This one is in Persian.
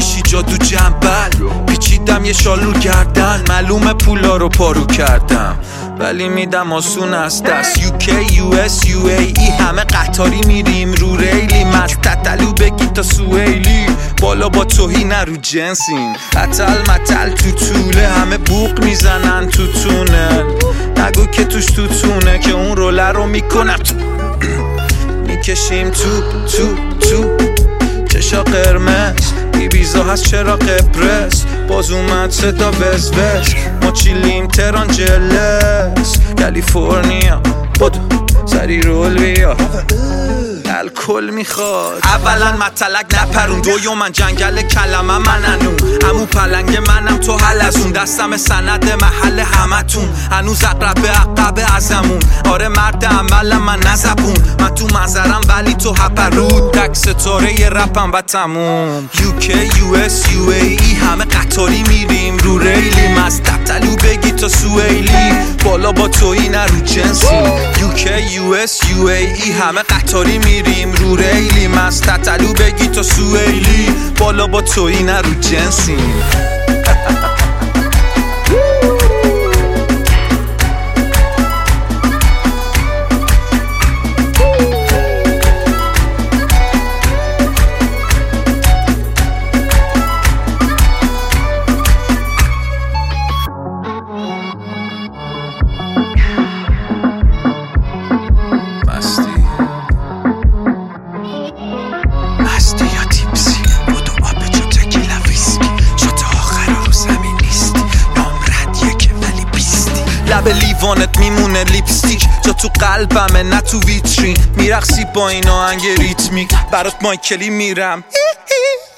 میشی جادو جنبل پیچیدم یه شال رو گردن معلومه پولا رو پارو کردم ولی میدم آسون از دست UK US UAE همه قطاری میریم رو ریلی مستطلو بگی تا سویلی بالا با توهی نرو جنسین قتل متل تو طوله همه بوق میزنن تو تونل نگو که توش تو تونه که اون روله رو میکنم میکشیم تو چشا قرمز ایبیزا هست چرا قبرس باز اومد صدا وز ما چیلیم تهران جلس کالیفرنیا بدو سری رول بیا الکل میخواد اولا مطلق نپرون دویومن جنگل کلمه مننون همون پلنگ منم تو حلزون دستم سند محل همتون هنوز اقرب عقب ازمون آره مرد عمل من نزبون من تو منظرم ولی تو هپرود تک ستاره ی رپم و تموم UK US UAE همه قطاری میریم رو ریلی مستطلو بگی تا سویلی بالا با تویی نرو جنسی UK US UAE همه قطاری میریم رو ریلی مستطلو بگی تا سویلی بالا با تویی نرو جنسی لب لیوانت میمونه لیپستیک جا تو قلبمه نه تو ویترین میرقصی با این آهنگ ریتمیک برات مایکلی میرم